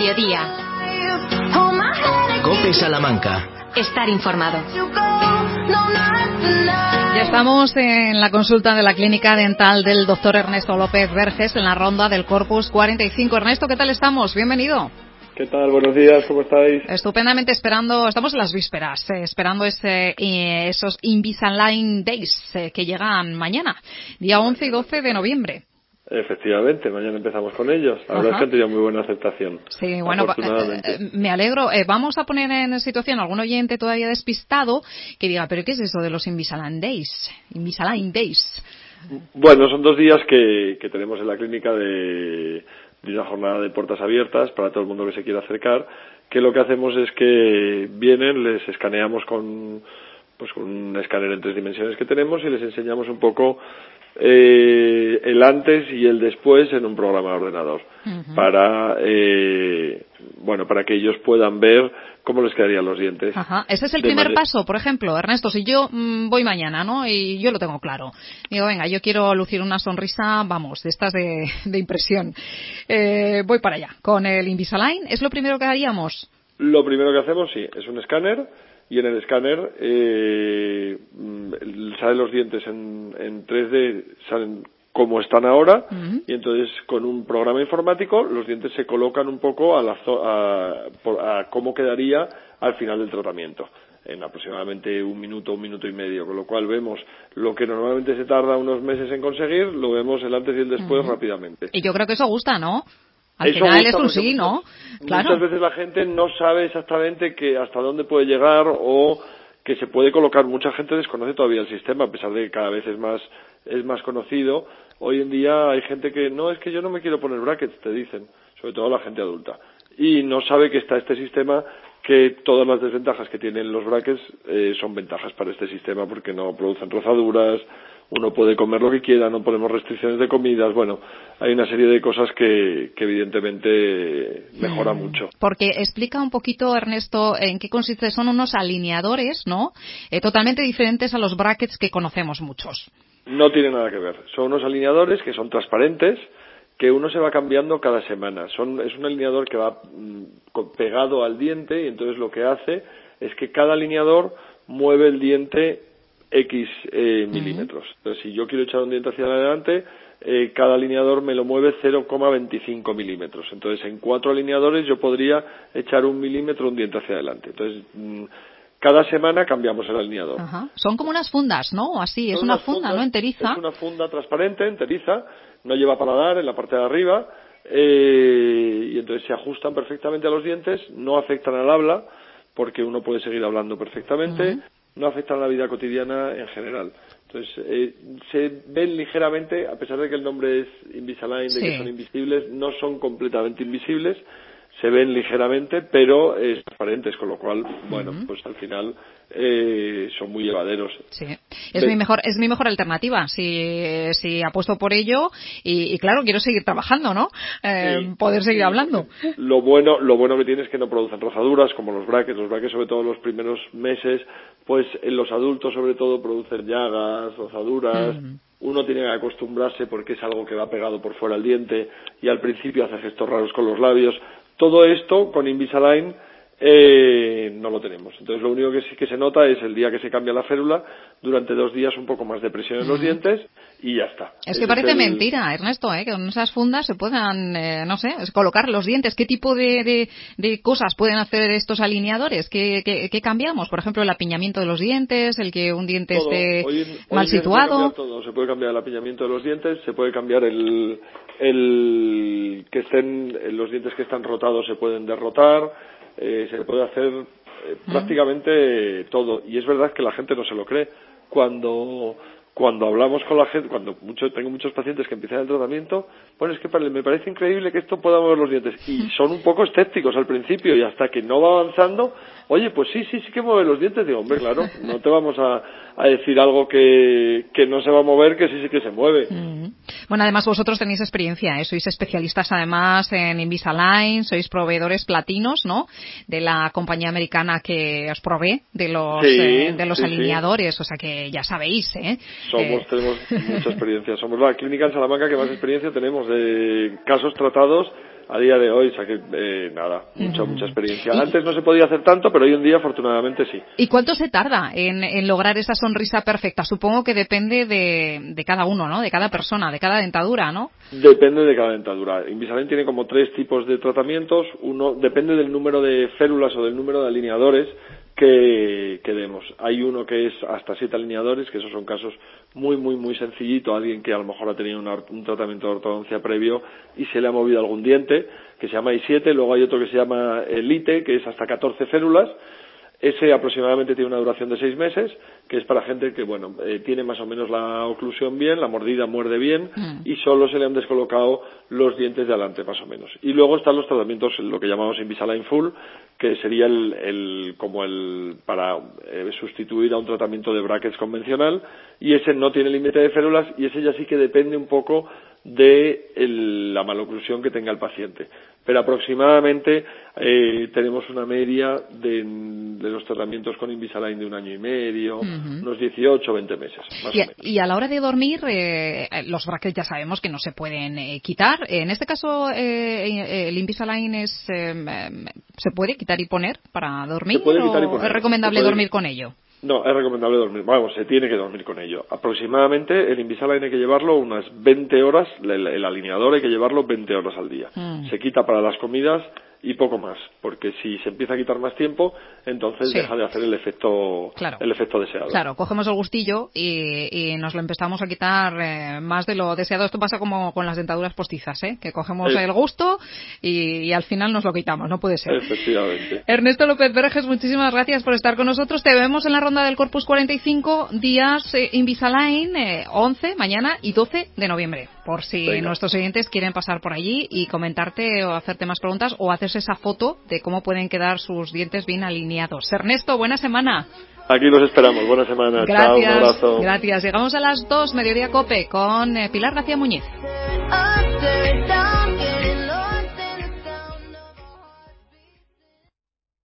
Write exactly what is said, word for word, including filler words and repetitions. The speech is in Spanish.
mediodía. COPE Salamanca. Estar informado. Ya estamos en la consulta de la clínica dental del doctor Ernesto López Verges en la ronda del Corpus cuarenta y cinco. Ernesto, ¿qué tal estamos? Bienvenido. ¿Qué tal? Buenos días, ¿cómo estáis? Estupendamente, esperando, estamos en las vísperas, eh, esperando ese, eh, esos Invisalign Days eh, que llegan mañana, día once y doce de noviembre. Efectivamente, mañana empezamos con ellos. La verdad es que han tenido muy buena aceptación. Sí, bueno, afortunadamente. Eh, me alegro. Eh, vamos a poner en situación a algún oyente todavía despistado que diga, ¿pero qué es eso de los Invisalign Days? Invisalign Days. Bueno, son dos días que, que tenemos en la clínica de, de una jornada de puertas abiertas para todo el mundo que se quiera acercar, que lo que hacemos es que vienen, les escaneamos con, pues, con un escáner en tres dimensiones que tenemos y les enseñamos un poco Eh, el antes y el después en un programa de ordenador uh-huh. para eh, bueno para que ellos puedan ver cómo les quedarían los dientes. Ajá. Ese es el primer manera... paso, por ejemplo, Ernesto, si yo mmm, voy mañana, ¿no? Y yo lo tengo claro. Digo, venga, yo quiero lucir una sonrisa, vamos, de estas de, de impresión. Eh, voy para allá. Con el Invisalign, ¿es lo primero que haríamos? Lo primero que hacemos, sí, es un escáner. Y en el escáner eh, salen los dientes en, en tres D, salen como están ahora, uh-huh. y entonces con un programa informático los dientes se colocan un poco a, la, a, a cómo quedaría al final del tratamiento, en aproximadamente un minuto, un minuto y medio, con lo cual vemos lo que normalmente se tarda unos meses en conseguir, lo vemos el antes y el después uh-huh. rápidamente. Y yo creo que eso gusta, ¿no? Al Eso final es un sí, ¿no? Claro. Muchas veces la gente no sabe exactamente que hasta dónde puede llegar o que se puede colocar. Mucha gente desconoce todavía el sistema, a pesar de que cada vez es más es más conocido. Hoy en día hay gente que, no, es que yo no me quiero poner brackets, te dicen, sobre todo la gente adulta. Y no sabe que está este sistema, que todas las desventajas que tienen los brackets eh, son ventajas para este sistema porque no producen rozaduras, uno puede comer lo que quiera, no ponemos restricciones de comidas, bueno, hay una serie de cosas que, que evidentemente mejora mm, mucho. Porque explica un poquito, Ernesto, en qué consiste, son unos alineadores, ¿no? Eh, totalmente diferentes a los brackets que conocemos muchos. No tiene nada que ver, son unos alineadores que son transparentes, que uno se va cambiando cada semana. Son, es un alineador que va mm, pegado al diente y entonces lo que hace es que cada alineador mueve el diente X eh, milímetros. Entonces, si yo quiero echar un diente hacia adelante, eh, cada alineador me lo mueve cero coma veinticinco milímetros. Entonces, en cuatro alineadores yo podría echar un milímetro un diente hacia adelante. Entonces, mm, cada semana cambiamos el alineador. Ajá. Son como unas fundas, ¿no? Así, es una funda, fundas, ¿no? Enteriza. Es una funda transparente, enteriza, no lleva paladar en la parte de arriba, eh, y entonces se ajustan perfectamente a los dientes, no afectan al habla, porque uno puede seguir hablando perfectamente, uh-huh. no afectan a la vida cotidiana en general. Entonces, eh, se ven ligeramente, a pesar de que el nombre es Invisalign, de sí. que son invisibles, no son completamente invisibles, se ven ligeramente, pero es transparentes, con lo cual, bueno, uh-huh. pues al final eh, son muy llevaderos. Sí, es Ve- mi mejor, es mi mejor alternativa, si, si apuesto por ello, y, y claro, quiero seguir trabajando, ¿no? Eh, sí, poder seguir sí. hablando. Lo bueno, lo bueno que tiene es que no producen rozaduras, como los brackets, los brackets sobre todo los primeros meses, pues en los adultos sobre todo producen llagas, rozaduras, uh-huh. Uno tiene que acostumbrarse porque es algo que va pegado por fuera al diente, y al principio hace gestos raros con los labios. Todo esto con Invisalign eh, no lo tenemos. Entonces lo único que sí que se nota es el día que se cambia la férula, durante dos días un poco más de presión en los dientes y ya está. Es que Ese parece es el... mentira, Ernesto, ¿eh? Que con esas fundas se puedan, eh, no sé, colocar los dientes. ¿Qué tipo de, de, de cosas pueden hacer estos alineadores? ¿Qué, qué, qué cambiamos? Por ejemplo, el apiñamiento de los dientes, el que un diente todo. esté hoy en, mal hoy situado. Se puede, todo. se puede cambiar el apiñamiento de los dientes, se puede cambiar el, el que estén, los dientes que están rotados se pueden derrotar, eh, se puede hacer eh, uh-huh. prácticamente todo. Y es verdad que la gente no se lo cree. Cuando cuando hablamos con la gente, cuando mucho, tengo muchos pacientes que empiezan el tratamiento, bueno, es que me parece increíble que esto pueda mover los dientes. Y son un poco escépticos al principio, y hasta que no va avanzando, oye, pues sí, sí, sí que mueve los dientes. Digo, hombre, claro, no te vamos a, a decir algo que, que no se va a mover, que sí, sí que se mueve. Mm. Bueno, además vosotros tenéis experiencia, ¿eh? Sois especialistas además en Invisalign, sois proveedores platinos, ¿no? De la compañía americana que os provee de los, sí, eh, de los sí, alineadores, sí. O sea que ya sabéis, ¿eh? Somos, eh. tenemos mucha experiencia. Somos la clínica en Salamanca que más experiencia tenemos de casos tratados a día de hoy saqué, eh, nada, mucha, mucha experiencia. Antes no se podía hacer tanto, pero hoy en día afortunadamente sí. ¿Y cuánto se tarda en, en lograr esa sonrisa perfecta? Supongo que depende de, de cada uno, ¿no? De cada persona, de cada dentadura, ¿no? Depende de cada dentadura. Invisalign tiene como tres tipos de tratamientos. Uno depende del número de férulas o del número de alineadores que, que demos. Hay uno que es hasta siete alineadores, que esos son casos muy, muy, muy sencillitos. Alguien que a lo mejor ha tenido una, un tratamiento de ortodoncia previo y se le ha movido algún diente, que se llama I siete. Luego hay otro que se llama Elite, que es hasta catorce férulas. Ese aproximadamente tiene una duración de seis meses, que es para gente que, bueno, eh, tiene más o menos la oclusión bien, la mordida muerde bien, mm. y solo se le han descolocado los dientes de adelante, más o menos. Y luego están los tratamientos, lo que llamamos Invisalign Full, que sería el, el como el, para eh, sustituir a un tratamiento de brackets convencional, y ese no tiene límite de férulas, y ese ya sí que depende un poco de el, la maloclusión que tenga el paciente. Pero aproximadamente eh, tenemos una media de, de los tratamientos con Invisalign de un año y medio, uh-huh. unos dieciocho o veinte meses, más y, o menos. Y a la hora de dormir, eh, los brackets ya sabemos que no se pueden eh, quitar. En este caso, eh, el Invisalign es, eh, ¿se puede quitar y poner para dormir? Se puede quitar y poner. ¿O es recomendable puede... dormir con ello? No, es recomendable dormir. Vamos, se tiene que dormir con ello. Aproximadamente el Invisalign hay que llevarlo unas veinte horas, el, el alineador hay que llevarlo veinte horas al día. Mm. Se quita para las comidas y poco más, porque si se empieza a quitar más tiempo, entonces sí. deja de hacer el efecto claro. el efecto deseado. Claro, cogemos el gustillo y, y nos lo empezamos a quitar eh, más de lo deseado. Esto pasa como con las dentaduras postizas, ¿eh? Que cogemos es... el gusto y, y al final nos lo quitamos, no puede ser. Efectivamente. Ernesto López Verges, muchísimas gracias por estar con nosotros. Te vemos en la ronda del Corpus cuarenta y cinco, días eh, Invisalign, eh, once, mañana y doce de noviembre. Por si Venga. nuestros oyentes quieren pasar por allí y comentarte o hacerte más preguntas o hacerse esa foto de cómo pueden quedar sus dientes bien alineados. Ernesto, buena semana. Aquí los esperamos. Buena semana. Gracias. Chao, un abrazo. Gracias. Llegamos a las dos, Mediodía Cope, con eh, Pilar García Muñiz.